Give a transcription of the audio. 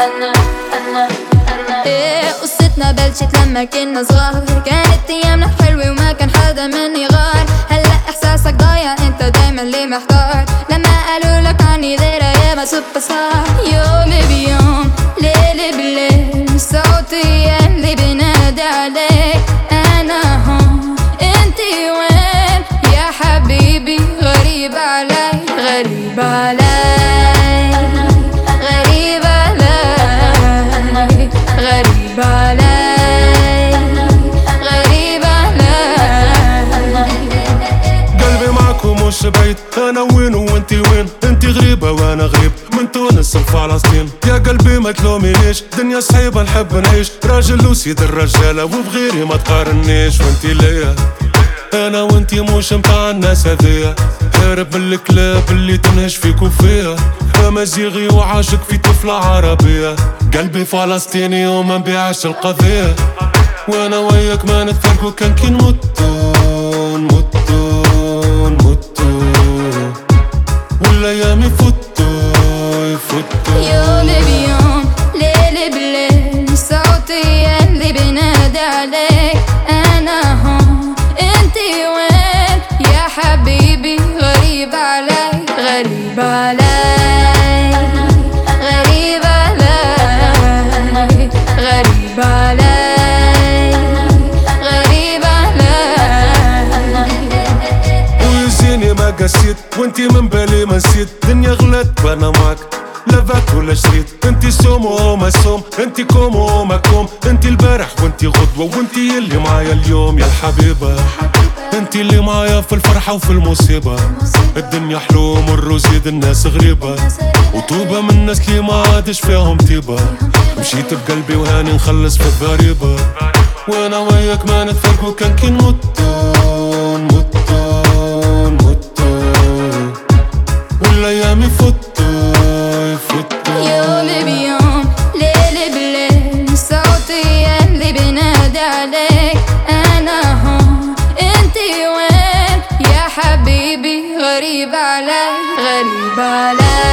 ايه قصتنا بلشت لما كنا صغار، كانت ايامنا حلوة وما كان حدا مني غار. هلا احساسك ضايع، انت دايما ليه محتار؟ لما قالوا لك عني غير ايام سوبر ستار. يومي بيوم ليلي بليل، صوتي اللي بينادي عليك. انا هون انتي وين يا حبيبي؟ غريب علي غريب علي غريب علي غريب علي غريب علي. قلبي معكم مش بعيد، انا وين وانتي وين؟ انتي غريبة وانا غريب، من تونس لفلسطين. يا قلبي ما تلومينيش، دنيا صعيبة نحب نعيش، راجل وسيد الرجالة وبغيري ما تقارنيش. وانتي ليا انا وانتي مش متاع الناس هذيا، هارب من الكلاب اللي تنهش فيك وفيها. امازيغي وعاشق في طفلة عربية، قلبي فلسطيني وما نبيعش القضية. وانا وياك ما نتفرقوا، كان كي نموتو نموتو نموتو والايام يفوتو يومي بيوم ليلي بليل، صوتي اللي بينادي عليك. انا هون انتي وين يا حبيبي؟ غريب علي غريب علي غريب علي غريب علي غريب علي. ويزيني ما قسيت وانتي من بالي ما نسيت، دنيا غلط وانا معك لا فات ولا شريت. انتي سوم وما سوم، انتي كوم وما كوم، انتي البارح وانتي غدوة، وانتي اللي معايا اليوم يا الحبيبة. انتي اللي معايا في الفرحة وفي المصيبة. الدنيا حلو مر وزيد الناس غريبة، وطوبة من الناس اللي ما عادش فيهم طيبة. مشيت بقلبي وهاني نخلص في الضريبة، وانا وياك ما نتفرقوا، كان كي نموتو نموتو نموتو والايام يفوتو. يومي بيوم ليلي بليل، صوتي اللي بينادي عليك. انا هون انتي وين يا حبيبي؟ غريب علي غريب علي